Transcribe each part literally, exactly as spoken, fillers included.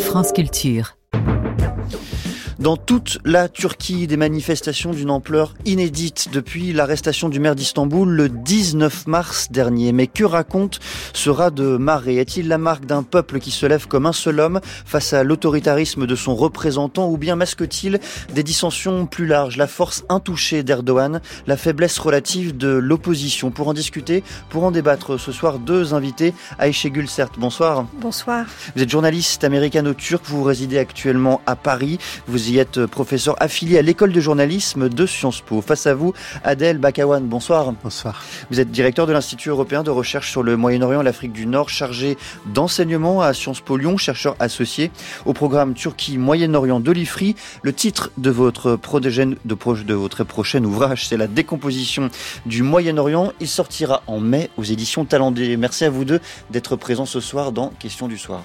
France Culture. Dans toute la Turquie, des manifestations d'une ampleur inédite depuis l'arrestation du maire d'Istanbul le dix-neuf mars dernier. Mais que raconte ce raz de marée ? Est-il la marque d'un peuple qui se lève comme un seul homme face à l'autoritarisme de son représentant, ou bien masque-t-il des dissensions plus larges, la force intouchée d'Erdogan, la faiblesse relative de l'opposition ? Pour en discuter, pour en débattre ce soir, deux invités. Ayşe Gülsert, bonsoir. Bonsoir. Vous êtes journaliste américano-turc, vous résidez actuellement à Paris. Vous y êtes professeur affilié à l'école de journalisme de Sciences Po. Face à vous, Adel Bakawan, bonsoir. Bonsoir. Vous êtes directeur de l'Institut européen de recherche sur le Moyen-Orient et l'Afrique du Nord, chargé d'enseignement à Sciences Po Lyon, chercheur associé au programme Turquie-Moyen-Orient de l'I F R I. Le titre de votre, protégène, de, pro, de votre prochain ouvrage, c'est La décomposition du Moyen-Orient. Il sortira en mai aux éditions Talendier. Merci à vous deux d'être présents ce soir dans Questions du soir.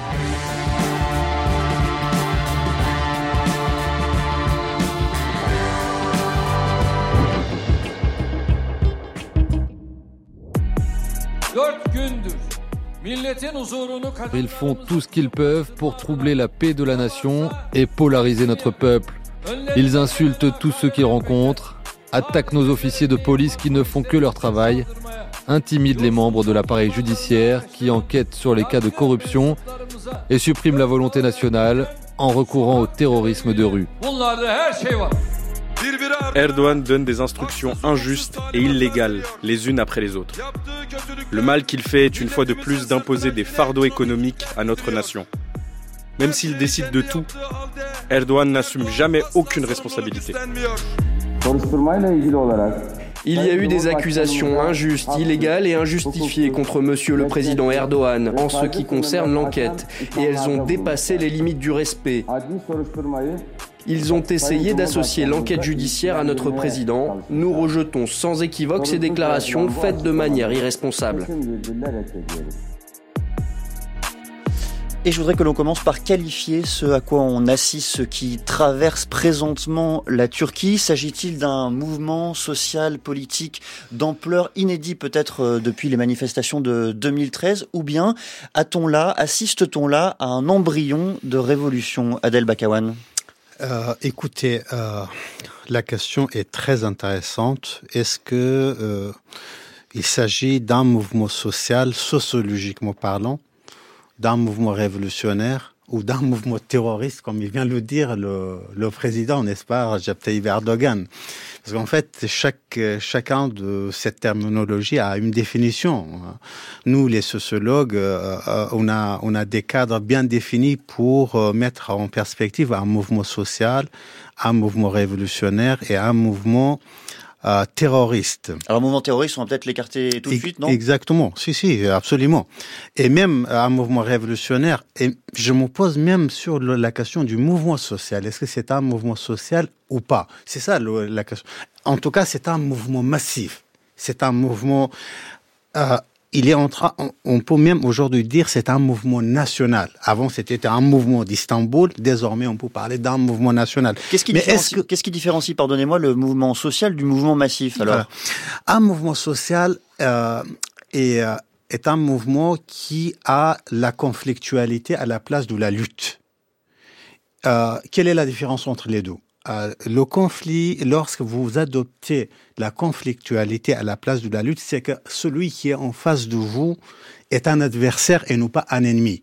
Ils font tout ce qu'ils peuvent pour troubler la paix de la nation et polariser notre peuple. Ils insultent tous ceux qu'ils rencontrent, attaquent nos officiers de police qui ne font que leur travail, intimident les membres de l'appareil judiciaire qui enquêtent sur les cas de corruption et suppriment la volonté nationale en recourant au terrorisme de rue. Erdogan donne des instructions injustes et illégales, les unes après les autres. Le mal qu'il fait est une fois de plus d'imposer des fardeaux économiques à notre nation. Même s'il décide de tout, Erdogan n'assume jamais aucune responsabilité. Il y a eu des accusations injustes, illégales et injustifiées contre Monsieur le Président Erdogan en ce qui concerne l'enquête, et elles ont dépassé les limites du respect. Ils ont essayé d'associer l'enquête judiciaire à notre président. Nous rejetons sans équivoque ces déclarations faites de manière irresponsable. Et je voudrais que l'on commence par qualifier ce à quoi on assiste, ce qui traverse présentement la Turquie. S'agit-il d'un mouvement social, politique d'ampleur inédite peut-être depuis les manifestations de deux mille treize, ou bien a-t-on là, assiste-t-on là à un embryon de révolution, Adel Bakawan ? Euh, écoutez, euh, la question est très intéressante. Est-ce que euh, il s'agit d'un mouvement social, sociologiquement parlant, d'un mouvement révolutionnaire ou d'un mouvement terroriste, comme il vient de le dire le, le président, n'est-ce pas, Recep Tayyip Erdogan ? Parce qu'en fait, chaque, chacun de cette terminologie a une définition. Nous, les sociologues, euh, on a, on a des cadres bien définis pour euh, mettre en perspective un mouvement social, un mouvement révolutionnaire et un mouvement Euh, terroriste. Alors, mouvement terroriste, on va peut-être l'écarter tout de suite, non ? Exactement, si, si, absolument. Et même un mouvement révolutionnaire, et je me pose même sur le, la question du mouvement social. Est-ce que c'est un mouvement social ou pas ? C'est ça le, la question. En tout cas, c'est un mouvement massif. C'est un mouvement... Euh, il est en train, on, on peut même aujourd'hui dire c'est un mouvement national. Avant, c'était un mouvement d'Istanbul. Désormais, on peut parler d'un mouvement national. Qu'est-ce qui, Mais différencie, est-ce que... qu'est-ce qui différencie, pardonnez-moi, le mouvement social du mouvement massif, alors ? Voilà. Un mouvement social euh, est, euh, est un mouvement qui a la conflictualité à la place de la lutte. Euh, quelle est la différence entre les deux ? Euh, le conflit, lorsque vous adoptez la conflictualité à la place de la lutte, c'est que celui qui est en face de vous est un adversaire et non pas un ennemi.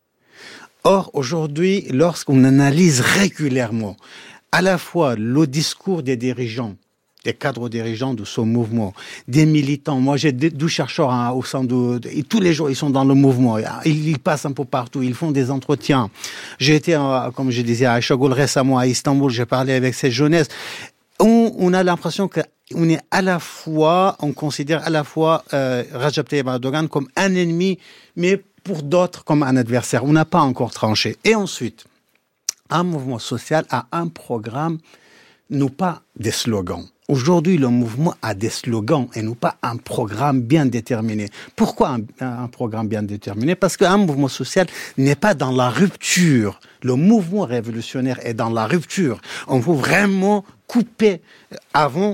Or, aujourd'hui, lorsqu'on analyse régulièrement à la fois le discours des dirigeants, des cadres dirigeants de ce mouvement, des militants. Moi, j'ai deux chercheurs hein, au sein de, de... Et tous les jours, ils sont dans le mouvement. Ils, ils passent un peu partout. Ils font des entretiens. J'ai été, euh, comme je disais, à Ayşegül récemment à Istanbul. J'ai parlé avec cette jeunesse. On, on a l'impression qu'on est à la fois, on considère à la fois euh, Recep Tayyip Erdogan comme un ennemi, mais pour d'autres comme un adversaire. On n'a pas encore tranché. Et ensuite, un mouvement social a un programme, non pas des slogans. Aujourd'hui, le mouvement a des slogans et non pas un programme bien déterminé. Pourquoi un, un programme bien déterminé ? Parce qu'un mouvement social n'est pas dans la rupture. Le mouvement révolutionnaire est dans la rupture. On veut vraiment couper avant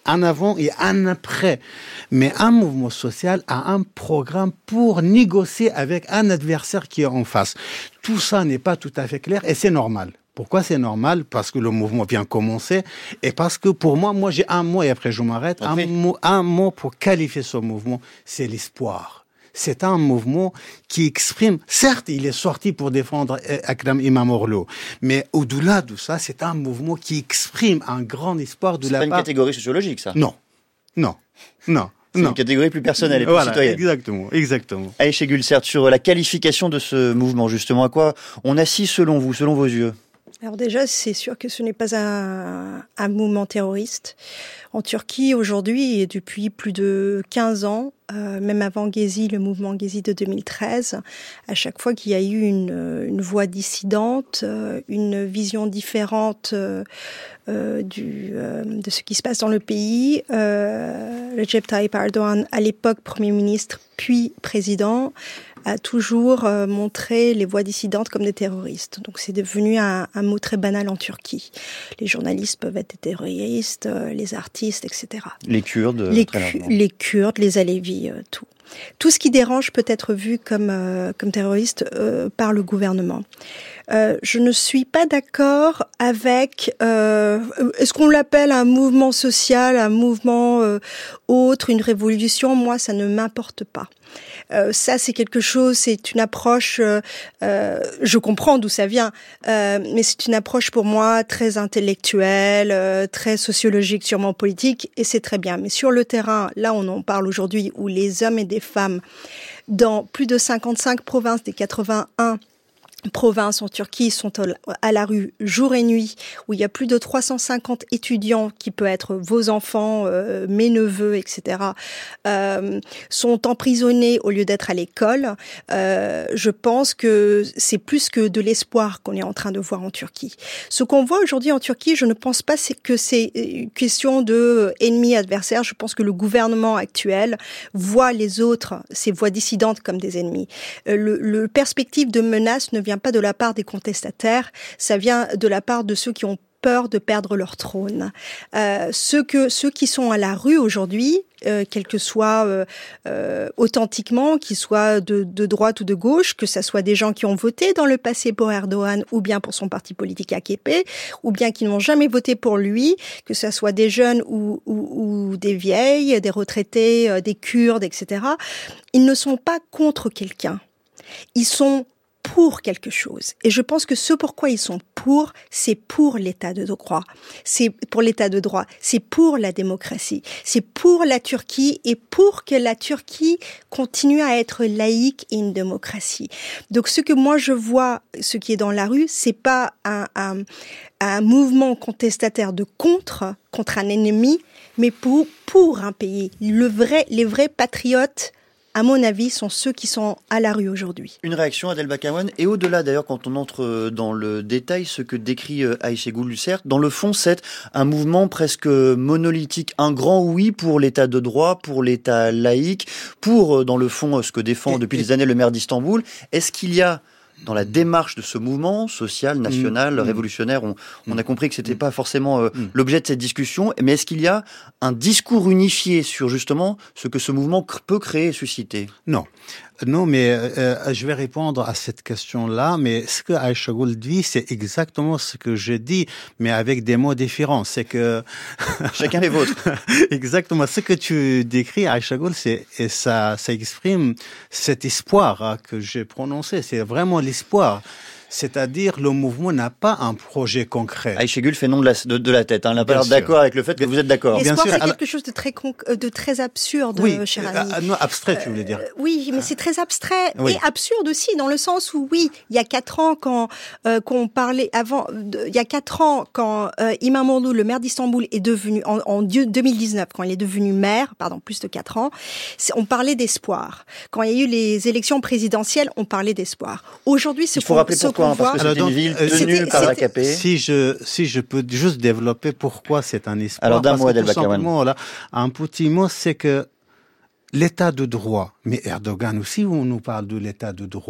un avant et un après. Mais un mouvement social a un programme pour négocier avec un adversaire qui est en face. Tout ça n'est pas tout à fait clair et c'est normal. Pourquoi c'est normal? Parce que le mouvement vient commencer et parce que pour moi, moi j'ai un mot et après je m'arrête, un mot, un mot pour qualifier ce mouvement, c'est l'espoir. C'est un mouvement qui exprime, certes, il est sorti pour défendre Akram Imamoglu, mais au-delà de ça, c'est un mouvement qui exprime un grand espoir de c'est la part... C'est pas une catégorie sociologique, ça? Non, non, non. C'est non. une catégorie plus personnelle et plus voilà, citoyenne. Exactement, exactement. Aïcha Gulsert, sur la qualification de ce mouvement, justement, à quoi on assiste selon vous, selon vos yeux? Alors déjà, c'est sûr que ce n'est pas un, un mouvement terroriste. En Turquie, aujourd'hui, et depuis plus de quinze ans, euh, même avant Gezi, le mouvement Gezi de deux mille treize, à chaque fois qu'il y a eu une, une voix dissidente, une vision différente euh, euh, du, euh, de ce qui se passe dans le pays, euh, Recep Tayyip Erdogan, à l'époque Premier ministre, puis président, a toujours euh, montré les voix dissidentes comme des terroristes. Donc c'est devenu un, un mot très banal en Turquie. Les journalistes peuvent être des terroristes, euh, les artistes, et cetera. Les Kurdes, les, très cu- largement. les Kurdes, les Alevis, euh, tout. Tout ce qui dérange peut être vu comme, euh, comme terroriste euh, par le gouvernement. Euh, je ne suis pas d'accord avec... Euh, est-ce qu'on l'appelle un mouvement social, un mouvement euh, autre, une révolution? Moi, ça ne m'importe pas. Euh, ça, c'est quelque chose, c'est une approche, euh, euh, je comprends d'où ça vient, euh, mais c'est une approche pour moi très intellectuelle, euh, très sociologique, sûrement politique, et c'est très bien. Mais sur le terrain, là on en parle aujourd'hui, où les hommes et des femmes, dans plus de cinquante-cinq provinces des quatre-vingt-un provinces en Turquie sont à la rue jour et nuit, où il y a plus de trois cent cinquante étudiants qui peuvent être vos enfants, euh, mes neveux, et cetera, euh, sont emprisonnés au lieu d'être à l'école. Euh, je pense que c'est plus que de l'espoir qu'on est en train de voir en Turquie. Ce qu'on voit aujourd'hui en Turquie, je ne pense pas que c'est une question de ennemi adversaire. Je pense que le gouvernement actuel voit les autres, ces voix dissidentes, comme des ennemis. Euh, le, le perspective de menace ne vient pas de la part des contestataires, ça vient de la part de ceux qui ont peur de perdre leur trône. Euh, ceux, que, ceux qui sont à la rue aujourd'hui, euh, quel que soit euh, euh, authentiquement, qu'ils soient de, de droite ou de gauche, que ce soit des gens qui ont voté dans le passé pour Erdogan ou bien pour son parti politique A K P, ou bien qui n'ont jamais voté pour lui, que ce soit des jeunes ou, ou, ou des vieilles, des retraités, euh, des Kurdes, et cetera, ils ne sont pas contre quelqu'un. Ils sont pour quelque chose. Et je pense que ce pourquoi ils sont pour, c'est pour l'état de droit. C'est pour l'état de droit. C'est pour la démocratie. C'est pour la Turquie et pour que la Turquie continue à être laïque et une démocratie. Donc ce que moi je vois, ce qui est dans la rue, c'est pas un, un, un mouvement contestataire de contre, contre un ennemi, mais pour, pour un pays. Le vrai, les vrais patriotes, à mon avis, sont ceux qui sont à la rue aujourd'hui. Une réaction, Adel Bakawan, et au-delà d'ailleurs, quand on entre dans le détail, ce que décrit Aïcha Gulsert, dans le fond, c'est un mouvement presque monolithique, un grand oui pour l'état de droit, pour l'état laïque, pour, dans le fond, ce que défend et, depuis et... des années le maire d'Istanbul. Est-ce qu'il y a, dans la démarche de ce mouvement social, national, mmh, révolutionnaire, on, on a compris que c'était pas forcément euh, mmh. l'objet de cette discussion, mais est-ce qu'il y a un discours unifié sur justement ce que ce mouvement peut créer et susciter? Non. Non, mais euh, je vais répondre à cette question-là, mais ce que Aïcha Goul dit, c'est exactement ce que je dis, mais avec des mots différents. C'est que... Chacun les vôtres. Exactement. Ce que tu décris, Aïcha Goul, c'est, et ça, ça exprime cet espoir hein, que j'ai prononcé. C'est vraiment l'espoir. C'est-à-dire, le mouvement n'a pas un projet concret. Aïcha Goul fait non de la, de, de la tête. Hein. Elle n'a pas l'air d'accord avec le fait que vous êtes d'accord. L'espoir, c'est quelque chose de très, conc- de très absurde, oui, cher ami. Euh, non, abstrait, tu voulais dire. Euh, oui, mais c'est très abstrait oui. et absurde aussi, dans le sens où, oui, il y a quatre ans, quand euh, qu'on parlait, avant, de, il y a quatre ans, quand euh, Imamoglu, le maire d'Istanbul, est devenu, en, en deux mille dix-neuf, quand il est devenu maire, pardon, plus de quatre ans, on parlait d'espoir. Quand il y a eu les élections présidentielles, on parlait d'espoir. Aujourd'hui, ce il faut rappeler pourquoi, hein, parce que c'était une ville tenue par l'A K P. Si je, si je peux juste développer pourquoi c'est un espoir. Alors d'un mot, Adel Bakawan. Voilà, un petit mot, c'est que l'état de droit, mais Erdogan aussi, on nous parle de l'état de droit.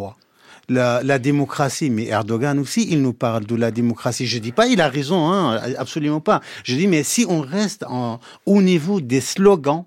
La, la démocratie, mais Erdogan aussi, il nous parle de la démocratie. Je dis pas, il a raison, hein, absolument pas. Je dis, mais si on reste en, au niveau des slogans,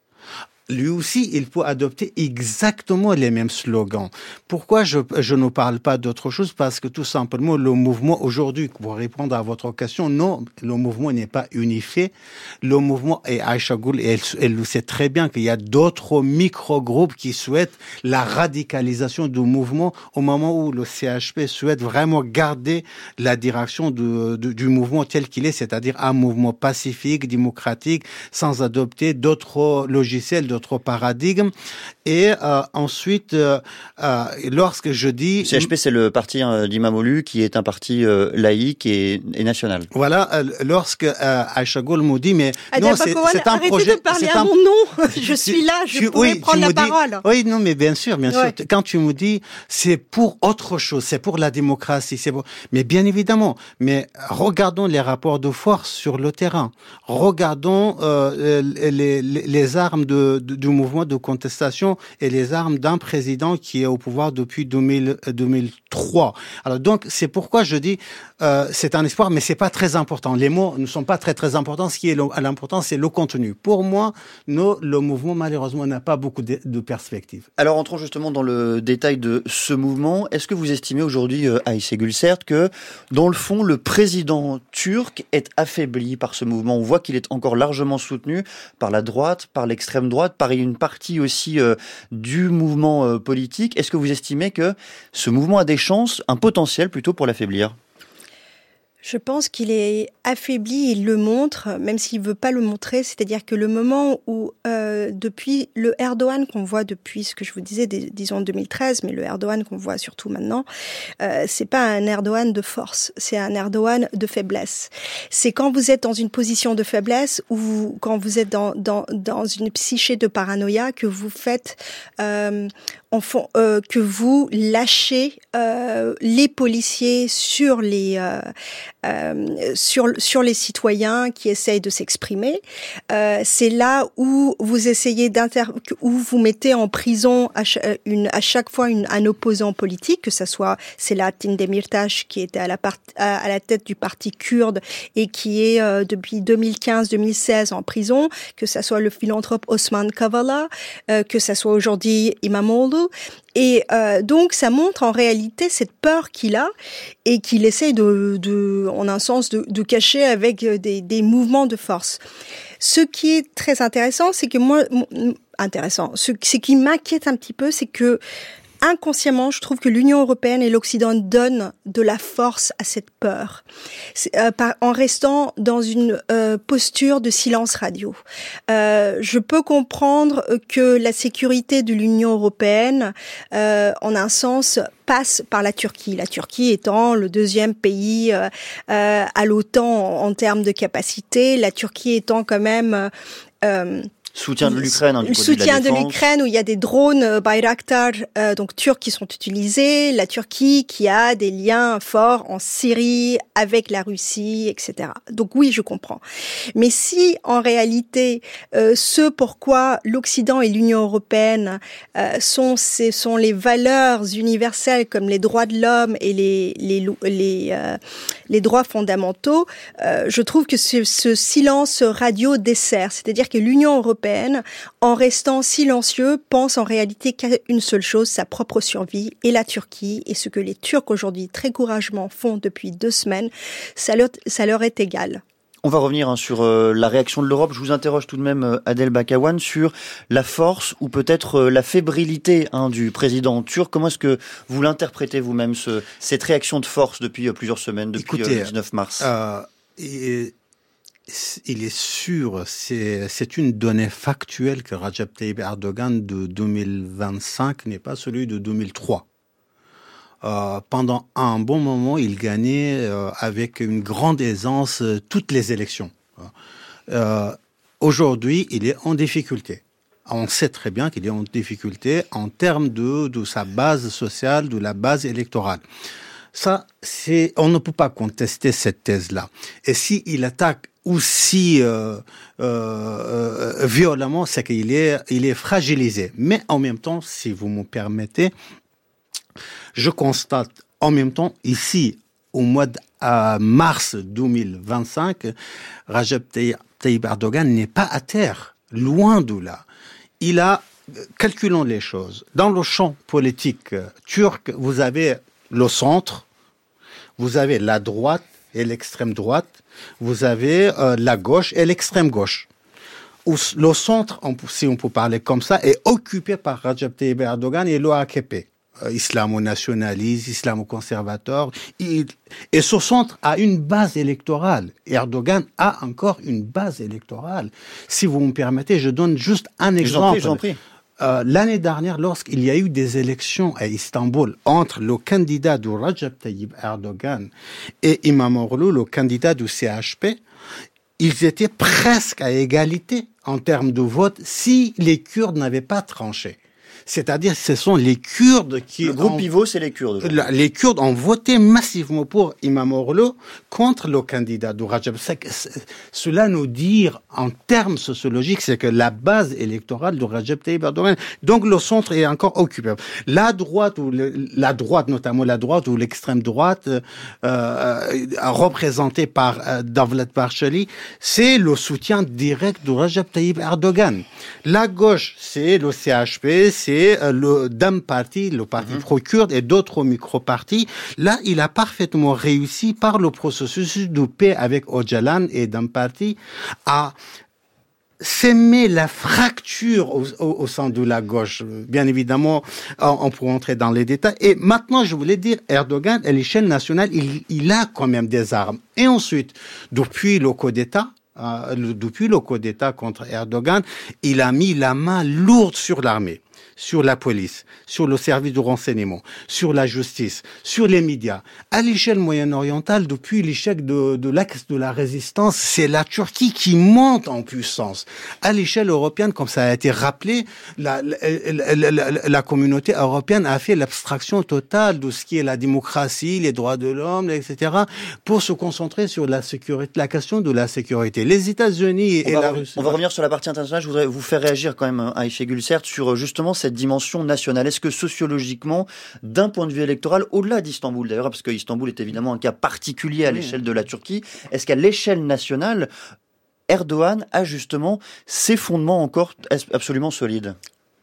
lui aussi, il peut adopter exactement les mêmes slogans. Pourquoi je, je ne parle pas d'autre chose? Parce que tout simplement, le mouvement aujourd'hui, pour répondre à votre question, non, le mouvement n'est pas unifié. Le mouvement, et Aïcha Goul, elle, elle le sait très bien qu'il y a d'autres micro-groupes qui souhaitent la radicalisation du mouvement au moment où le C H P souhaite vraiment garder la direction de, de, du mouvement tel qu'il est, c'est-à-dire un mouvement pacifique, démocratique, sans adopter d'autres logiciels, d'autres paradigmes. Et euh, ensuite, euh, euh, lorsque je dis... Le C H P, c'est le parti euh, d'Imam Olu, qui est un parti euh, laïque et, et national. Voilà, euh, lorsque euh, Aïcha Goul me dit, mais Adel non, c'est, c'est un arrêtez projet... de parler c'est à un... mon nom. Je suis là, je tu, pourrais oui, prendre la dis, parole. Oui, non, mais bien sûr, bien ouais. sûr. Quand tu me dis, c'est pour autre chose, c'est pour la démocratie, c'est pour... Mais bien évidemment, mais regardons les rapports de force sur le terrain. Regardons euh, les, les, les armes de, de, du mouvement de contestation et les armes d'un président qui est au pouvoir depuis deux mille, deux mille trois. Alors donc, c'est pourquoi je dis, euh, c'est un espoir, mais c'est pas très important. Les mots ne sont pas très très importants. Ce qui est l'important, c'est le contenu. Pour moi, no, le mouvement, malheureusement, n'a pas beaucoup de, de perspectives. Alors, entrons justement dans le détail de ce mouvement. Est-ce que vous estimez aujourd'hui, euh, Ayşe Gülsert, que, dans le fond, le président turc est affaibli par ce mouvement? On voit qu'il est encore largement soutenu par la droite, par l'extrême droite, par une partie aussi euh, du mouvement euh, politique. Est-ce que vous estimez que ce mouvement a des chances, un potentiel plutôt, pour l'affaiblir? Je pense qu'il est affaibli, il le montre, même s'il veut pas le montrer. C'est-à-dire que le moment où, euh, depuis le Erdogan qu'on voit depuis ce que je vous disais, des, disons deux mille treize, mais le Erdogan qu'on voit surtout maintenant, euh, c'est pas un Erdogan de force, c'est un Erdogan de faiblesse. C'est quand vous êtes dans une position de faiblesse ou vous, quand vous êtes dans, dans, dans une psyché de paranoïa que vous faites, euh, en fond, euh, que vous lâchez euh, les policiers sur les euh, euh, sur sur les citoyens qui essayent de s'exprimer. Euh, c'est là où vous essayez d'inter où vous mettez en prison à, ch- une, à chaque fois une, un opposant politique, que ça soit Selahattin Demirtas qui était à la part, à, à la tête du parti kurde et qui est euh, depuis deux mille quinze deux mille seize en prison, que ça soit le philanthrope Osman Kavala, euh, que ça soit aujourd'hui Imamoglu. Et euh, donc, ça montre en réalité cette peur qu'il a et qu'il essaie de, de, en un sens, de, de cacher avec des, des mouvements de force. Ce qui est très intéressant, c'est que moi, intéressant, ce, ce qui m'inquiète un petit peu, c'est que inconsciemment, je trouve que l'Union européenne et l'Occident donnent de la force à cette peur, euh, par, en restant dans une euh, posture de silence radio. Euh, je peux comprendre que la sécurité de l'Union européenne, euh, en un sens, passe par la Turquie. La Turquie étant le deuxième pays euh, euh, à l'OTAN en, en termes de capacité, la Turquie étant quand même... Euh, Soutien de l'Ukraine, hein, du le côté soutien de la de l'Ukraine où il y a des drones euh, Bayraktar euh, donc turcs qui sont utilisés, la Turquie qui a des liens forts en Syrie avec la Russie, et cetera. Donc oui, je comprends. Mais si en réalité euh, ce pourquoi l'Occident et l'Union européenne euh, sont ce sont les valeurs universelles comme les droits de l'homme et les les les euh, les droits fondamentaux, euh, je trouve que ce, ce silence radio dessert, c'est-à-dire que l'Union européenne, en restant silencieux, pense en réalité qu'à une seule chose, sa propre survie, et la Turquie, et ce que les Turcs aujourd'hui très courageusement font depuis deux semaines, ça leur, ça leur est égal. On va revenir hein, sur euh, la réaction de l'Europe. Je vous interroge tout de même, euh, Adel Bakawan, sur la force ou peut-être euh, la fébrilité hein, du président turc. Comment est-ce que vous l'interprétez vous-même, ce, cette réaction de force depuis euh, plusieurs semaines, depuis Écoutez, euh, le dix-neuf mars euh, et... Il est sûr, c'est, c'est une donnée factuelle que Recep Tayyip Erdogan de deux mille vingt-cinq n'est pas celui de deux mille trois. Euh, pendant un bon moment, il gagnait euh, avec une grande aisance euh, toutes les élections. Euh, aujourd'hui, il est en difficulté. On sait très bien qu'il est en difficulté en termes de, de sa base sociale, de la base électorale. Ça, c'est, on ne peut pas contester cette thèse-là. Et si il attaque aussi euh, euh, euh, violemment, c'est qu'il est, il est fragilisé. Mais en même temps, si vous me permettez, je constate en même temps, ici, au mois de euh, mars deux mille vingt-cinq, Recep Tayyip Erdogan n'est pas à terre, loin de là. Il a, calculons les choses, dans le champ politique euh, turc, vous avez le centre, vous avez la droite et l'extrême droite, vous avez euh, la gauche et l'extrême gauche. Le centre, si on peut parler comme ça, est occupé par Recep Tayyip Erdogan et l'O A K P. Islamo-nationaliste, islamo-conservateur. Et ce centre a une base électorale. Erdogan a encore une base électorale. Si vous me permettez, je donne juste un exemple. J'en prie, j'en prie. Euh, l'année dernière, lorsqu'il y a eu des élections à Istanbul entre le candidat de Recep Tayyip Erdogan et İmamoğlu, le candidat du C H P, ils étaient presque à égalité en termes de vote si les Kurdes n'avaient pas tranché. C'est-à-dire, ce sont les Kurdes qui... Le groupe ont, pivot, c'est les Kurdes. Les Kurdes ont voté massivement pour İmamoğlu contre le candidat de Recep. Cela nous dit, en termes sociologiques, c'est que la base électorale de Recep Tayyip Erdogan, donc le centre est encore occupé. La droite, ou le, la droite, notamment la droite ou l'extrême droite, euh, représentée par euh, Devlet Bahçeli, c'est le soutien direct de Recep Tayyip Erdogan. La gauche, c'est le C H P, c'est le Dem Parti, le parti mmh. pro-kurde et d'autres micro-partis. Là, il a parfaitement réussi par le processus de paix avec Öcalan et Dem Parti à s'aimer la fracture au, au, au sein de la gauche. Bien évidemment, on, on pourrait entrer dans les détails. Et maintenant, je voulais dire, Erdogan, à l'échelle nationale, il, il a quand même des armes. Et ensuite, depuis le coup d'État, euh, le, depuis le coup d'État contre Erdogan, il a mis la main lourde sur l'armée, sur la police, sur le service de renseignement, sur la justice, sur les médias. À l'échelle moyen-orientale, depuis l'échec de, de l'axe de la résistance, c'est la Turquie qui monte en puissance. À l'échelle européenne, comme ça a été rappelé, la, la, la, la, la communauté européenne a fait l'abstraction totale de ce qui est la démocratie, les droits de l'homme, et cetera, pour se concentrer sur la sécurité, la question de la sécurité. Les États-Unis et, et la Russie. On va revenir sur la partie internationale. Je voudrais vous faire réagir quand même, Ayşe Gülsert, sur justement cette dimension nationale. Est-ce que sociologiquement, d'un point de vue électoral, au-delà d'Istanbul d'ailleurs, parce que Istanbul est évidemment un cas particulier à oui. l'échelle de la Turquie, est-ce qu'à l'échelle nationale, Erdogan a justement ses fondements encore absolument solides?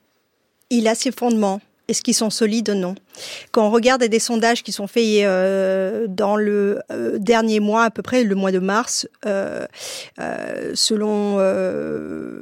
Il a ses fondements. Est-ce qu'ils sont solides? Non. Quand on regarde des sondages qui sont faits euh, dans le euh, dernier mois, à peu près le mois de mars, euh, euh, selon euh,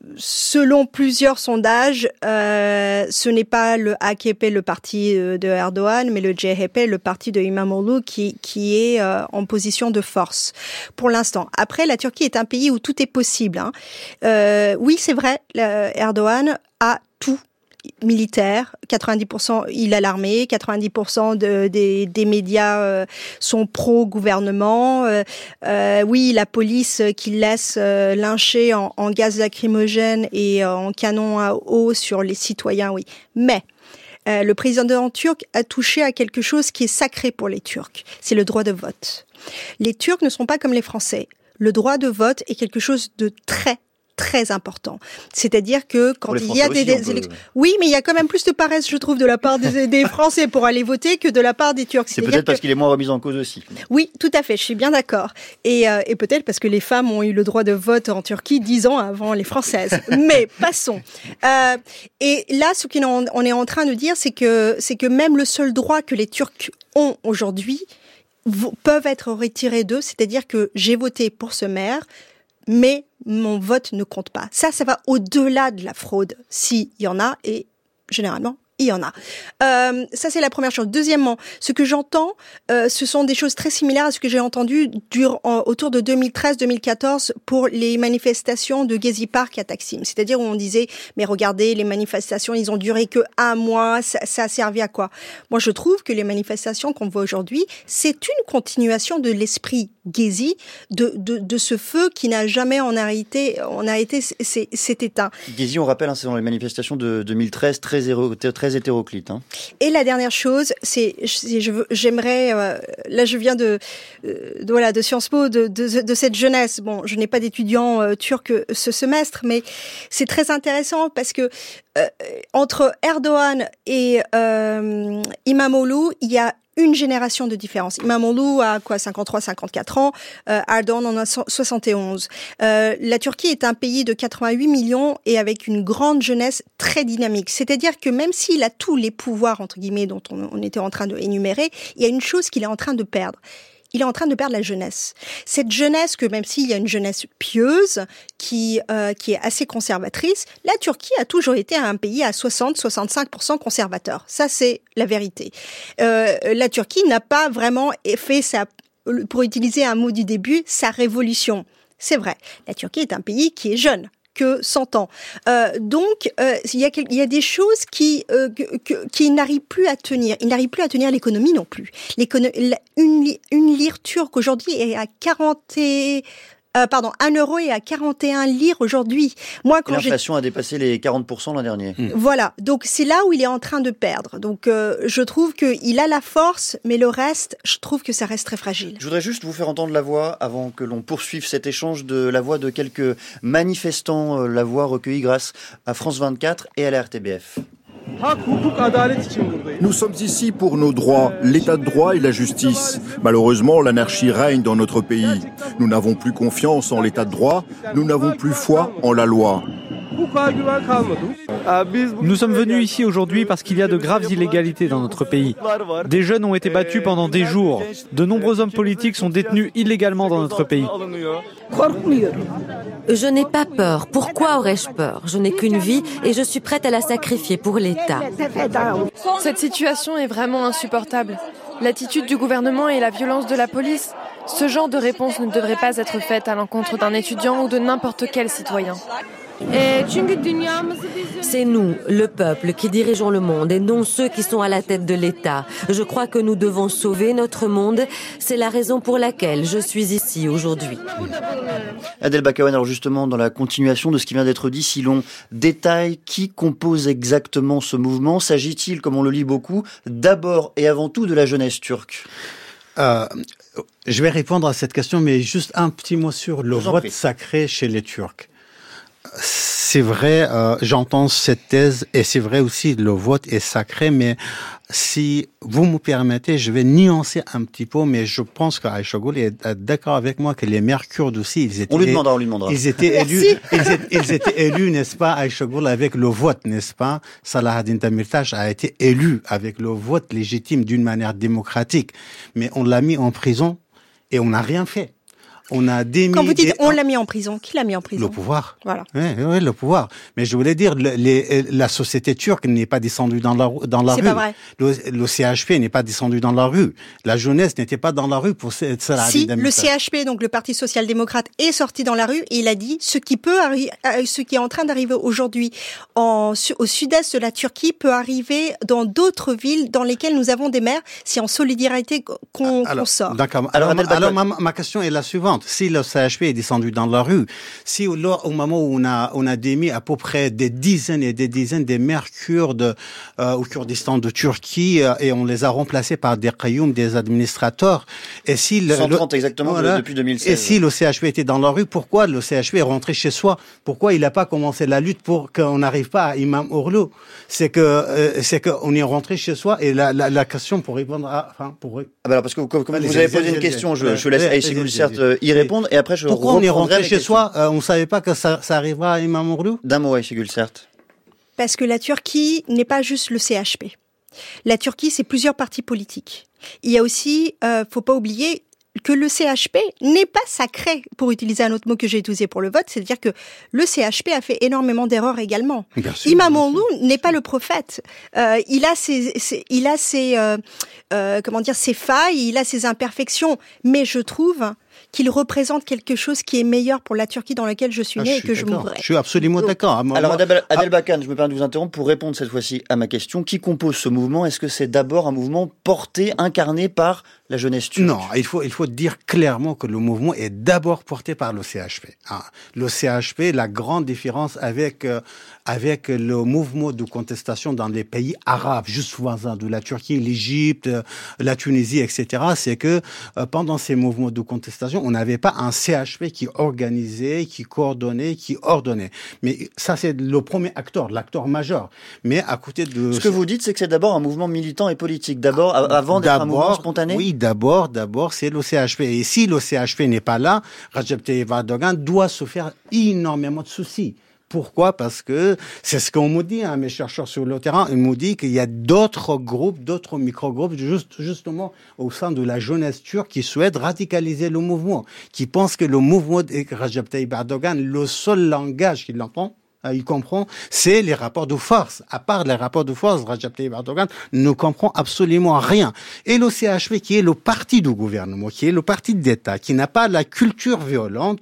selon plusieurs sondages, euh, ce n'est pas le A K P, le parti de Erdogan, mais le C H P, le parti de İmamoğlu, qui qui est euh, en position de force pour l'instant. Après, la Turquie est un pays où tout est possible. Hein. Euh, oui, c'est vrai, Erdogan a tout. Militaire, quatre-vingt-dix pour cent il a l'armée, quatre-vingt-dix pour cent de, des, des médias euh, sont pro-gouvernement. Euh, euh, oui, la police qui laisse euh, lyncher en, en gaz lacrymogène et euh, en canon à eau sur les citoyens, oui. Mais euh, le président turc a touché à quelque chose qui est sacré pour les Turcs, c'est le droit de vote. Les Turcs ne sont pas comme les Français. Le droit de vote est quelque chose de très très important. C'est-à-dire que quand il y a des, des élections... Oui, mais il y a quand même plus de paresse, je trouve, de la part des, des Français pour aller voter que de la part des Turcs. C'est peut-être que... parce qu'il est moins remis en cause aussi. Oui, tout à fait, je suis bien d'accord. Et, euh, et peut-être parce que les femmes ont eu le droit de vote en Turquie dix ans avant les Françaises. Mais passons. Euh, et là, ce qu'on est en train de dire, c'est que, c'est que même le seul droit que les Turcs ont aujourd'hui peuvent être retirés d'eux. C'est-à-dire que j'ai voté pour ce maire, mais mon vote ne compte pas. Ça, ça va au-delà de la fraude, s'il y en a, et généralement, il y en a. Euh, ça, c'est la première chose. Deuxièmement, ce que j'entends, euh, ce sont des choses très similaires à ce que j'ai entendu durant, autour de deux mille treize deux mille quatorze pour les manifestations de Gezi Park à Taksim. C'est-à-dire où on disait, mais regardez, les manifestations, ils ont duré que un mois, ça, ça a servi à quoi? Moi, je trouve que les manifestations qu'on voit aujourd'hui, c'est une continuation de l'esprit Gezi, de, de, de ce feu qui n'a jamais en arrêté, en arrêté s'est éteint. Gezi, on rappelle, hein, c'est dans les manifestations de deux mille treize, très, héro- très très hétéroclite. Hein. Et la dernière chose, c'est, c'est je veux, j'aimerais, euh, là je viens de, euh, de voilà de Sciences Po, de, de, de cette jeunesse. Bon, je n'ai pas d'étudiants euh, turcs ce semestre, mais c'est très intéressant parce que euh, entre Erdogan et euh, İmamoğlu, il y a une génération de différence. İmamoğlu a quoi, cinquante-trois, cinquante-quatre ans, euh, Erdogan en a soixante et onze. Euh, la Turquie est un pays de quatre-vingt-huit millions et avec une grande jeunesse très dynamique. C'est-à-dire que même s'il a tous les pouvoirs, entre guillemets, dont on, on était en train d'énumérer, il y a une chose qu'il est en train de perdre. Il est en train de perdre la jeunesse. Cette jeunesse que même s'il y a une jeunesse pieuse qui euh, qui est assez conservatrice, la Turquie a toujours été un pays à soixante à soixante-cinq pour cent conservateur. Ça, c'est la vérité. Euh, la Turquie n'a pas vraiment fait sa, pour utiliser un mot du début, sa révolution. C'est vrai. La Turquie est un pays qui est jeune. Que cent ans. Euh, donc, euh, il y a, il y a des choses qui, euh, que, que, qui n'arrivent plus à tenir. Ils n'arrivent plus à tenir l'économie non plus. L'économie, une, une lire turque aujourd'hui est à quarante et... Euh, pardon, un euro est à quarante et un lire aujourd'hui. Moi, quand l'inflation j'ai... a dépassé les quarante pour cent l'an dernier. Mmh. Voilà, donc c'est là où il est en train de perdre. Donc euh, je trouve qu'il a la force, mais le reste, je trouve que ça reste très fragile. Je voudrais juste vous faire entendre la voix, avant que l'on poursuive cet échange, de la voix de quelques manifestants, la voix recueillie grâce à France vingt-quatre et à la R T B F. Nous sommes ici pour nos droits, l'état de droit et la justice. Malheureusement, l'anarchie règne dans notre pays. Nous n'avons plus confiance en l'état de droit, nous n'avons plus foi en la loi. Nous sommes venus ici aujourd'hui parce qu'il y a de graves illégalités dans notre pays. Des jeunes ont été battus pendant des jours. De nombreux hommes politiques sont détenus illégalement dans notre pays. Je n'ai pas peur. Pourquoi aurais-je peur ? Je n'ai qu'une vie et je suis prête à la sacrifier pour l'État. Cette situation est vraiment insupportable. L'attitude du gouvernement et la violence de la police, ce genre de réponse ne devrait pas être faite à l'encontre d'un étudiant ou de n'importe quel citoyen. C'est nous, le peuple, qui dirigeons le monde et non ceux qui sont à la tête de l'État. Je crois que nous devons sauver notre monde. C'est la raison pour laquelle je suis ici aujourd'hui. Adel Bakawan, alors justement, dans la continuation de ce qui vient d'être dit, si l'on détaille qui compose exactement ce mouvement, s'agit-il, comme on le lit beaucoup, d'abord et avant tout de la jeunesse turque ? euh, Je vais répondre à cette question, mais juste un petit mot sur le vote prie. sacré chez les Turcs. C'est vrai, euh, j'entends cette thèse et c'est vrai aussi, le vote est sacré, mais si vous me permettez, je vais nuancer un petit peu, mais je pense qu'Ayşegül est d'accord avec moi que les maires kurdes aussi, ils étaient, on lui demandera, on lui demandera. Ils étaient élus, ils étaient, ils étaient élus, n'est-ce pas, Ayşegül, avec le vote, n'est-ce pas? Selahattin Demirtas a été élu avec le vote légitime d'une manière démocratique, mais on l'a mis en prison et on n'a rien fait. On a démis Quand vous dites des... on l'a mis en prison, qui l'a mis en prison ? Le pouvoir. Voilà. Oui, oui, le pouvoir. Mais je voulais dire, le, les, la société turque n'est pas descendue dans la, dans la C'est rue. pas vrai. Le, le C H P n'est pas descendu dans la rue. La jeunesse n'était pas dans la rue pour cette cela. Si, le C H P, donc le Parti social-démocrate, est sorti dans la rue et il a dit ce qui peut arri- ce qui est en train d'arriver aujourd'hui en, au sud-est de la Turquie peut arriver dans d'autres villes dans lesquelles nous avons des maires. C'est en solidarité qu'on, alors, qu'on sort. D'accord. Alors, alors, alors ma, ma question est la suivante. Si le C H P est descendu dans la rue, si au, au moment où on a, on a démis à peu près des dizaines et des dizaines de maires kurdes euh, au Kurdistan de Turquie euh, et on les a remplacés par des qayoum, des administrateurs, et si le, cent trente exactement voilà, depuis deux mille seize. Et si le C H P était dans la rue, pourquoi le C H P est rentré chez soi? Pourquoi il n'a pas commencé la lutte pour qu'on n'arrive pas à İmamoğlu? C'est que euh, c'est qu'on est rentré chez soi et la, la, la question pour répondre à, enfin pour. Ah bah alors parce que comme, comme vous avez posé une question, je, je laisse Ayşegül Sert y répondre et après je. Pourquoi on est rentré chez soi euh, On ne savait pas que ça, ça arrivera à İmamoğlu? D'un mot, Ayşegül Sert. Parce que la Turquie n'est pas juste le C H P. La Turquie, c'est plusieurs partis politiques. Il y a aussi, euh, faut pas oublier que le C H P n'est pas sacré, pour utiliser un autre mot que j'ai utilisé pour le vote, c'est-à-dire que le C H P a fait énormément d'erreurs également. İmamoğlu n'est pas le prophète. Euh, il a ses, ses il a ses, euh, euh, comment dire, ses failles, il a ses imperfections. Mais je trouve qu'il représente quelque chose qui est meilleur pour la Turquie dans laquelle je suis ah, née je et que je d'accord. mourrai. Je suis absolument d'accord. Alors Adel, Adel Bakan, je me permets de vous interrompre pour répondre cette fois-ci à ma question. Qui compose ce mouvement? Est-ce que c'est d'abord un mouvement porté, incarné par la jeunesse turque? Non, il faut, il faut dire clairement que le mouvement est d'abord porté par l'O C H P. Hein. L'O C H P, la grande différence avec, euh, avec le mouvement de contestation dans les pays arabes, juste voisins de la Turquie, l'Égypte, euh, la Tunisie, et cetera, c'est que euh, pendant ces mouvements de contestation, on n'avait pas un C H P qui organisait, qui coordonnait, qui ordonnait. Mais ça, c'est le premier acteur, l'acteur majeur. Mais à côté de... Ce que vous dites, c'est que c'est d'abord un mouvement militant et politique. D'abord, ah, avant d'être un mouvement spontané? Oui, d'abord, d'abord, c'est l'O C H P. Et si l'O C H P n'est pas là, Recep Tayyip Erdogan doit se faire énormément de soucis. Pourquoi? Parce que c'est ce qu'on me dit, hein, mes chercheurs sur le terrain, ils me disent qu'il y a d'autres groupes, d'autres micro-groupes, juste, justement, au sein de la jeunesse turque qui souhaitent radicaliser le mouvement, qui pensent que le mouvement de Recep Tayyip Erdogan, le seul langage qu'il entend, il comprend, c'est les rapports de force. À part les rapports de force, Recep Tayyip Erdogan ne comprend absolument rien. Et l'O C H P, qui est le parti du gouvernement, qui est le parti d'État, qui n'a pas la culture violente,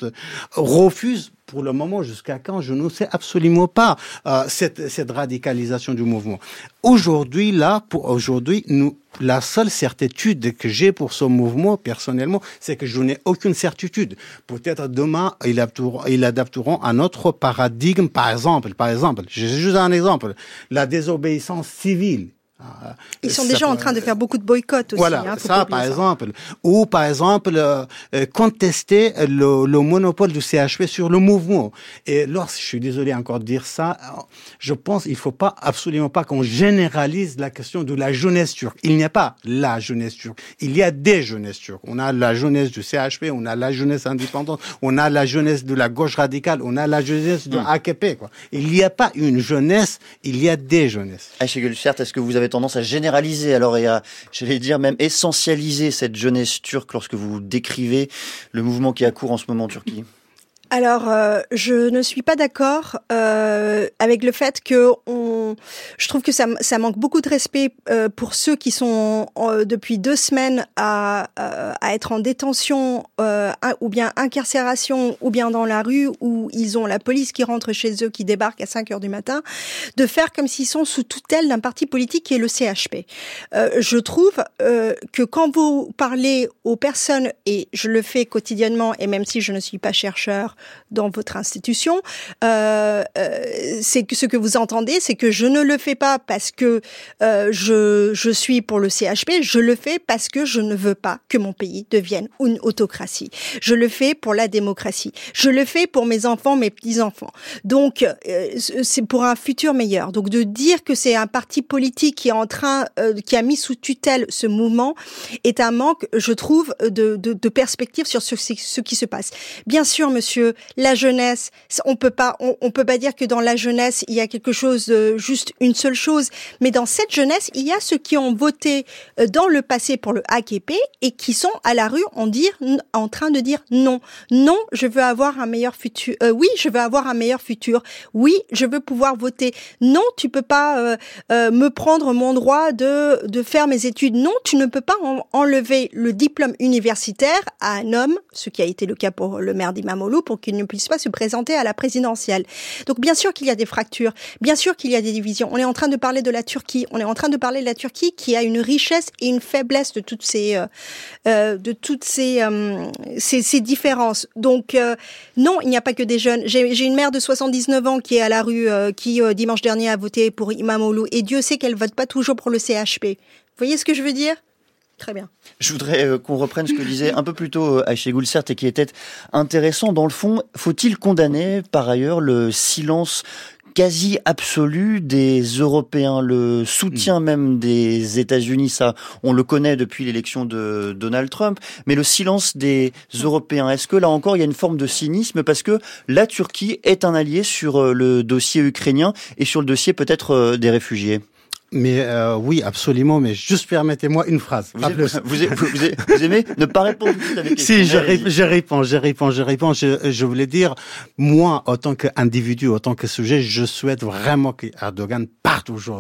refuse pour le moment, jusqu'à quand, je ne sais absolument pas euh, cette, cette radicalisation du mouvement. Aujourd'hui, là, pour aujourd'hui, nous, la seule certitude que j'ai pour ce mouvement, personnellement, c'est que je n'ai aucune certitude. Peut-être demain, ils adapteront, ils adapteront un autre paradigme, par exemple, par exemple, j'ai juste un exemple, la désobéissance civile. Ils sont déjà en train de faire beaucoup de boycotts aussi. Voilà, hein, ça par ça. exemple. Ou par exemple, euh, contester le, le monopole du C H P sur le mouvement. Et lorsque, je suis désolé encore de dire ça, je pense qu'il ne faut pas, absolument pas qu'on généralise la question de la jeunesse turque. Il n'y a pas la jeunesse turque. Il y a des jeunesses turques. On a la jeunesse du C H P, on a la jeunesse indépendante, on a la jeunesse de la gauche radicale, on a la jeunesse de A K P, quoi. Il n'y a pas une jeunesse, il y a des jeunesses. Ayşegül Sert, est-ce que vous avez tendance à généraliser alors et à, j'allais dire même essentialiser cette jeunesse turque lorsque vous décrivez le mouvement qui a cours en ce moment en Turquie? Alors, euh, je ne suis pas d'accord euh, avec le fait que on. Je trouve que ça, ça manque beaucoup de respect euh, pour ceux qui sont euh, depuis deux semaines à, euh, à être en détention euh, ou bien incarcération ou bien dans la rue où ils ont la police qui rentre chez eux, qui débarque à cinq heures du matin, de faire comme s'ils sont sous tutelle d'un parti politique qui est le C H P. Euh, je trouve euh, que quand vous parlez aux personnes, et je le fais quotidiennement, et même si je ne suis pas chercheur dans votre institution, euh, euh, c'est que ce que vous entendez, c'est que je ne le fais pas parce que euh, je je suis pour le C H P, je le fais parce que je ne veux pas que mon pays devienne une autocratie. Je le fais pour la démocratie. Je le fais pour mes enfants, mes petits-enfants. Donc euh, c'est pour un futur meilleur. Donc de dire que c'est un parti politique qui est en train euh, qui a mis sous tutelle ce mouvement est un manque, je trouve, de de, de perspective sur ce, ce qui se passe. Bien sûr, monsieur, la jeunesse, on peut pas, on, on peut pas dire que dans la jeunesse il y a quelque chose, de, juste une seule chose, mais dans cette jeunesse il y a ceux qui ont voté dans le passé pour le A K P et qui sont à la rue en dire, en train de dire non, non, je veux avoir un meilleur futur. Euh, oui, je veux avoir un meilleur futur. Oui, je veux pouvoir voter. Non, tu peux pas euh, euh, me prendre mon droit de de faire mes études. Non, tu ne peux pas en, enlever le diplôme universitaire à un homme, ce qui a été le cas pour le maire d'Imamoglu, pour qu'il ne puisse pas se présenter à la présidentielle. Donc bien sûr qu'il y a des fractures, bien sûr qu'il y a des divisions. On est en train de parler de la Turquie, on est en train de parler de la Turquie qui a une richesse et une faiblesse de toutes ces euh, euh, de toutes ces, euh, ces ces différences. Donc euh, non, il n'y a pas que des jeunes. J'ai, j'ai une mère de soixante-dix-neuf ans qui est à la rue, euh, qui euh, dimanche dernier a voté pour Imamoglu, et Dieu sait qu'elle vote pas toujours pour le C H P. Vous voyez ce que je veux dire ? Très bien. Je voudrais euh, qu'on reprenne ce que disait un peu plus tôt euh, Ayşegül Sert et qui était intéressant. Dans le fond, faut-il condamner par ailleurs le silence quasi absolu des Européens, le soutien même des États-Unis, ça on le connaît depuis l'élection de Donald Trump, mais le silence des Européens, est-ce que là encore il y a une forme de cynisme parce que la Turquie est un allié sur le dossier ukrainien et sur le dossier peut-être des réfugiés? Mais euh, oui, absolument. Mais juste permettez-moi une phrase. Vous, aimez, vous, vous, vous, vous aimez ne pas répondre tout de suite à des questions? Si, je, ré, je réponds, je réponds, je réponds. Je, je voulais dire, moi, en tant qu'individu, en tant que sujet, je souhaite vraiment qu'Erdogan parte aujourd'hui.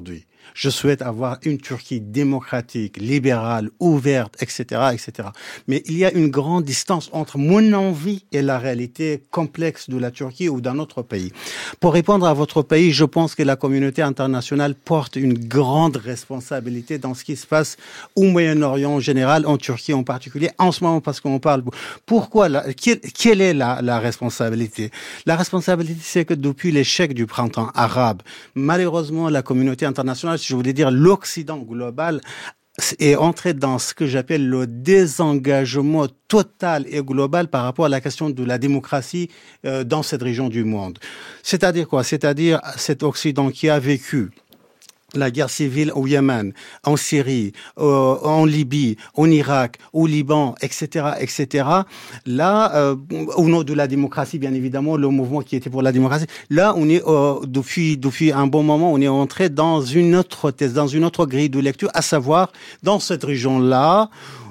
Je souhaite avoir une Turquie démocratique, libérale, ouverte, et cetera, et cetera. Mais il y a une grande distance entre mon envie et la réalité complexe de la Turquie ou d'un autre pays. Pour répondre à votre pays, je pense que la communauté internationale porte une grande responsabilité dans ce qui se passe au Moyen-Orient en général, en Turquie en particulier, en ce moment parce qu'on parle. Pourquoi la, quelle, quelle est la, la responsabilité? La responsabilité, c'est que depuis l'échec du printemps arabe, malheureusement, la communauté internationale, je voulais dire l'Occident global, est entré dans ce que j'appelle le désengagement total et global par rapport à la question de la démocratie euh, dans cette région du monde. C'est-à-dire quoi? C'est-à-dire cet Occident qui a vécu la guerre civile au Yémen, en Syrie, euh, en Libye, en Irak, au Liban, et cetera, et cetera. Là, euh, au nom de la démocratie, bien évidemment, le mouvement qui était pour la démocratie. Là, on est euh, depuis depuis un bon moment, on est entré dans une autre thèse, dans une autre grille de lecture, à savoir dans cette région-là.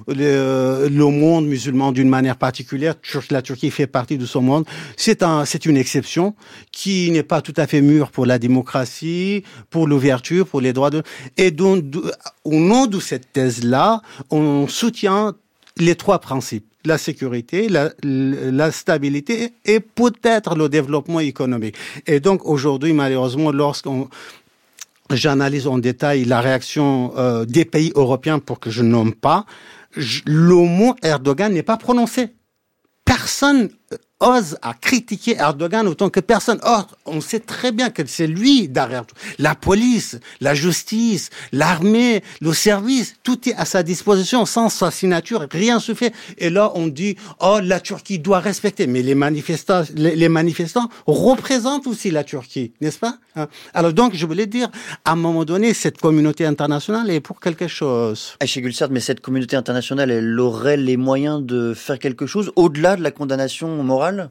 Le, le monde musulman d'une manière particulière, la Turquie fait partie de ce monde. C'est un, c'est une exception qui n'est pas tout à fait mûre pour la démocratie, pour l'ouverture, pour les droits de. Et donc, au nom de cette thèse-là, on soutient les trois principes: la sécurité, la, la stabilité et peut-être le développement économique. Et donc aujourd'hui, malheureusement, lorsqu'on j'analyse en détail la réaction euh, des pays européens, pour que je nomme pas, je, le mot Erdogan n'est pas prononcé. Personne ose à critiquer Erdogan autant que personne. Or, on sait très bien que c'est lui derrière tout. La police, la justice, l'armée, le service, tout est à sa disposition. Sans sa signature, rien se fait. Et là, on dit, oh, la Turquie doit respecter. Mais les manifestants, les, les manifestants représentent aussi la Turquie, n'est-ce pas? Alors donc, je voulais dire, à un moment donné, cette communauté internationale est pour quelque chose. Ayşe Gülsert, mais cette communauté internationale, elle aurait les moyens de faire quelque chose au-delà de la condamnation morale?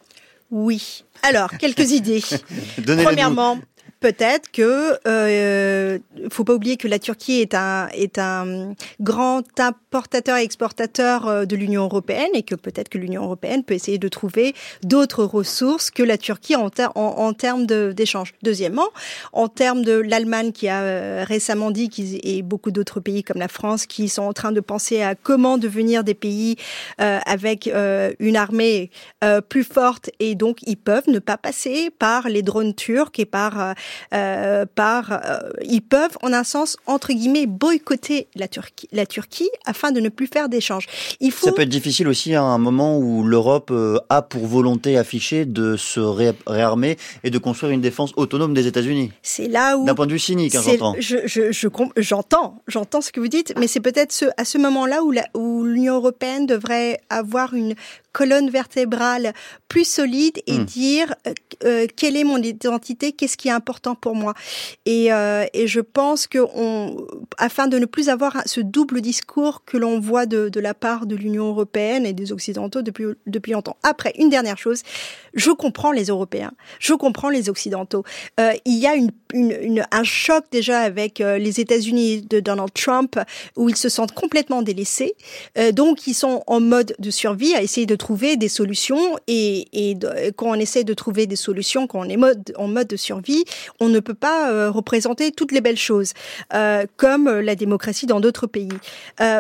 Oui. Alors, quelques idées. Premièrement, peut-être que euh, faut pas oublier que la Turquie est un est un grand importateur et exportateur de l'Union européenne, et que peut-être que l'Union européenne peut essayer de trouver d'autres ressources que la Turquie en, ter- en, en termes de, d'échange. Deuxièmement, en termes de l'Allemagne qui a euh, récemment dit qu'ils, et beaucoup d'autres pays comme la France qui sont en train de penser à comment devenir des pays euh, avec euh, une armée euh, plus forte, et donc ils peuvent ne pas passer par les drones turcs et par euh, Euh, par, euh, ils peuvent, en un sens, entre guillemets, boycotter la Turquie, la Turquie afin de ne plus faire d'échanges. Il faut... Ça peut être difficile aussi à un moment où l'Europe euh, a pour volonté affichée de se ré- réarmer et de construire une défense autonome des États-Unis. C'est là où... D'un point de vue cynique, hein, j'entends. Je, je, je, j'entends, j'entends ce que vous dites, mais c'est peut-être ce, à ce moment-là où, la, où l'Union européenne devrait avoir une colonne vertébrale plus solide et mmh. dire euh, quelle est mon identité, qu'est-ce qui est important pour moi. Et, euh, et je pense que on, afin de ne plus avoir ce double discours que l'on voit de, de la part de l'Union européenne et des Occidentaux depuis, depuis longtemps. Après, une dernière chose, je comprends les Européens, je comprends les Occidentaux. Euh, il y a une, une, une, un choc déjà avec euh, les États-Unis de Donald Trump, où ils se sentent complètement délaissés. Euh, donc, ils sont en mode de survie, à essayer de trouver des solutions, et, et de, quand on essaie de trouver des solutions, quand on est mode, en mode de survie, on ne peut pas euh, représenter toutes les belles choses, euh, comme la démocratie dans d'autres pays. Euh,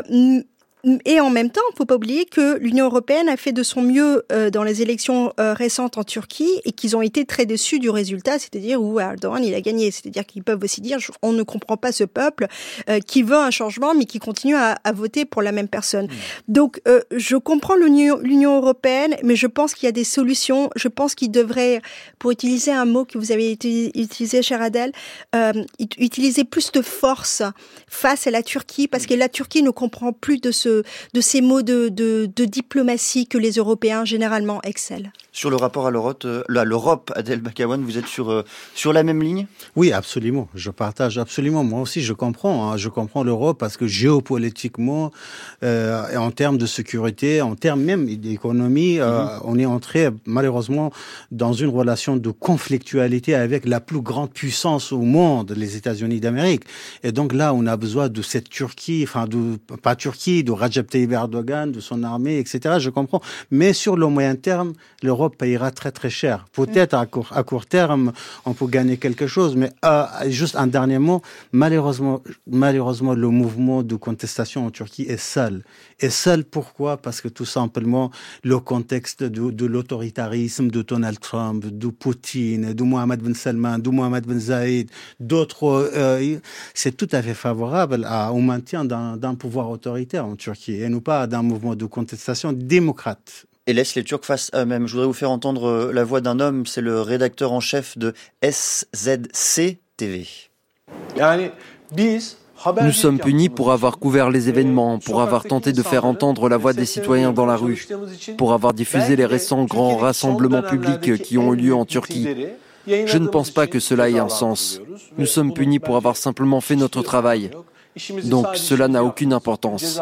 Et en même temps, il ne faut pas oublier que l'Union européenne a fait de son mieux euh, dans les élections euh, récentes en Turquie, et qu'ils ont été très déçus du résultat, c'est-à-dire où Erdogan il a gagné. C'est-à-dire qu'ils peuvent aussi dire on ne comprend pas ce peuple euh, qui veut un changement mais qui continue à, à voter pour la même personne. Mmh. Donc euh, je comprends l'Union, l'Union européenne, mais je pense qu'il y a des solutions. Je pense qu'il devrait, pour utiliser un mot que vous avez utilisé, cher Adel, euh, utiliser plus de force face à la Turquie, parce que la Turquie ne comprend plus de ce de ces mots de, de, de diplomatie que les Européens généralement excellent. Sur le rapport à l'Europe, euh, là, l'Europe, Adel Bakawan, vous êtes sur, euh, sur la même ligne? Oui, absolument. Je partage absolument. Moi aussi, je comprends. Hein. Je comprends l'Europe parce que géopolitiquement, euh, et en termes de sécurité, en termes même d'économie, euh, mm-hmm. on est entré malheureusement dans une relation de conflictualité avec la plus grande puissance au monde, les États-Unis d'Amérique. Et donc là, on a besoin de cette Turquie, enfin, de, pas Turquie, de Recep Tayyip Erdogan, de son armée, et cetera. Je comprends. Mais sur le moyen terme, l'Europe l'Europe payera très très cher. Peut-être à court, à court terme, on peut gagner quelque chose, mais euh, juste un dernier mot, malheureusement, malheureusement, le mouvement de contestation en Turquie est seul. Et seul pourquoi? Parce que tout simplement, le contexte de, de l'autoritarisme de Donald Trump, de Poutine, de Mohamed Ben Salman, de Mohamed Ben Zayed, d'autres, euh, c'est tout à fait favorable à, au maintien d'un, d'un pouvoir autoritaire en Turquie et non pas d'un mouvement de contestation démocrate. Et laisse les Turcs face à eux-mêmes. Je voudrais vous faire entendre la voix d'un homme, c'est le rédacteur en chef de S Z C T V. Nous sommes punis pour avoir couvert les événements, pour avoir tenté de faire entendre la voix des citoyens dans la rue, pour avoir diffusé les récents grands rassemblements publics qui ont eu lieu en Turquie. Je ne pense pas que cela ait un sens. Nous sommes punis pour avoir simplement fait notre travail. Donc cela n'a aucune importance.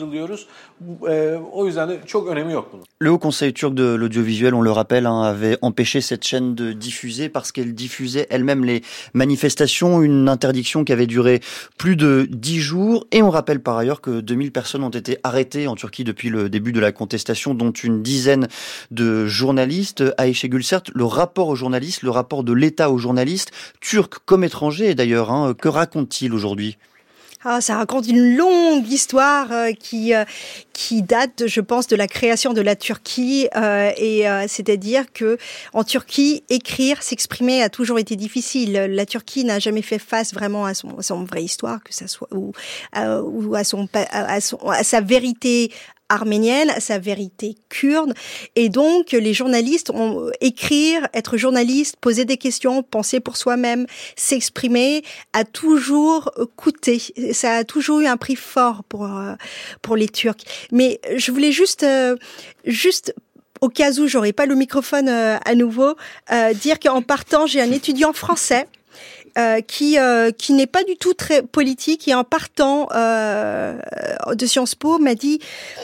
Le Haut Conseil turc de l'audiovisuel, on le rappelle, hein, avait empêché cette chaîne de diffuser parce qu'elle diffusait elle-même les manifestations, une interdiction qui avait duré plus de dix jours. Et on rappelle par ailleurs que deux mille personnes ont été arrêtées en Turquie depuis le début de la contestation, dont une dizaine de journalistes. Ayşe Gülsert, le rapport aux journalistes, le rapport de l'État aux journalistes, turcs comme étrangers d'ailleurs, hein, que raconte-t-il aujourd'hui ? Ah, ça raconte une longue histoire euh, qui euh, qui date, je pense, de la création de la Turquie. Euh, et euh, c'est-à-dire que en Turquie, écrire, s'exprimer a toujours été difficile. La Turquie n'a jamais fait face vraiment à son, à son vraie histoire, que ça soit ou, euh, ou à son à son à sa vérité arménienne, à sa vérité kurde. Et donc, les journalistes ont écrire, être journaliste, poser des questions, penser pour soi-même, s'exprimer, a toujours coûté. Ça a toujours eu un prix fort pour, pour les Turcs. Mais je voulais juste, juste, au cas où j'aurais pas le microphone à nouveau, euh, dire qu'en partant, j'ai un étudiant français Euh, qui euh, qui n'est pas du tout très politique et en partant euh, de Sciences Po m'a dit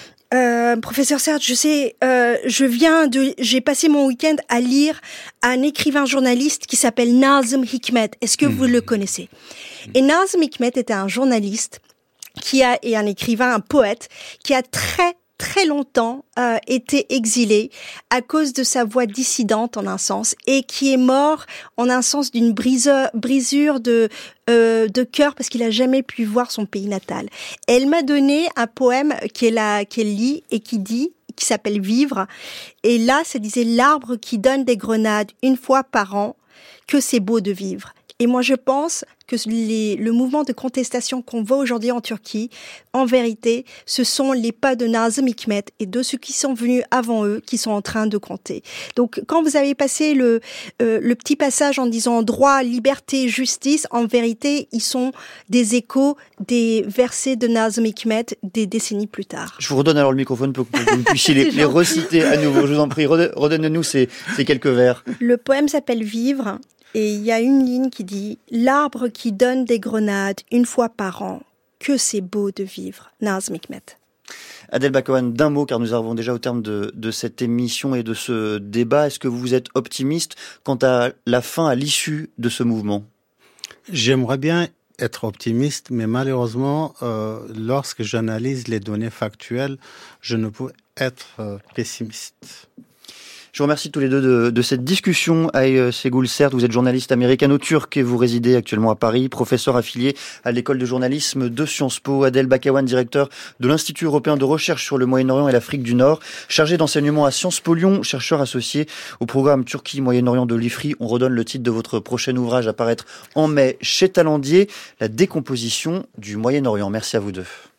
euh, professeur Serge, je sais, euh, je viens de, j'ai passé mon week-end à lire un écrivain journaliste qui s'appelle Nazım Hikmet. Est-ce que mmh. vous le connaissez? Et Nazım Hikmet était un journaliste qui a et un écrivain, un poète qui a très très longtemps euh, été exilé à cause de sa voix dissidente en un sens et qui est mort en un sens d'une briseur, brisure de euh, de cœur parce qu'il a jamais pu voir son pays natal. Et elle m'a donné un poème qu'elle a qu'elle lit et qui dit qui s'appelle Vivre et là ça disait l'arbre qui donne des grenades une fois par an, que c'est beau de vivre. Et moi, je pense que les, le mouvement de contestation qu'on voit aujourd'hui en Turquie, en vérité, ce sont les pas de Nazım Hikmet et de ceux qui sont venus avant eux, qui sont en train de compter. Donc, quand vous avez passé le, euh, le petit passage en disant droit, liberté, justice, en vérité, ils sont des échos des versets de Nazım Hikmet des décennies plus tard. Je vous redonne alors le microphone pour que vous puissiez les, les reciter à nouveau. Je vous en prie, redonnez-nous ces, ces quelques vers. Le poème s'appelle Vivre. Et il y a une ligne qui dit « L'arbre qui donne des grenades une fois par an, que c'est beau de vivre ». Nazım Hikmet. Adel Bakawan, d'un mot, car nous arrivons déjà au terme de, de cette émission et de ce débat. Est-ce que vous êtes optimiste quant à la fin, à l'issue de ce mouvement? J'aimerais bien être optimiste, mais malheureusement, euh, lorsque j'analyse les données factuelles, je ne peux être euh, pessimiste. Je vous remercie tous les deux de, de cette discussion. Ayşe Gülsert, vous êtes journaliste américano-turc et vous résidez actuellement à Paris, professeur affilié à l'école de journalisme de Sciences Po. Adel Bakawan, directeur de l'Institut européen de recherche sur le Moyen-Orient et l'Afrique du Nord, chargé d'enseignement à Sciences Po Lyon, chercheur associé au programme Turquie-Moyen-Orient de l'I F R I. On redonne le titre de votre prochain ouvrage à paraître en mai chez Talandier, La décomposition du Moyen-Orient. Merci à vous deux.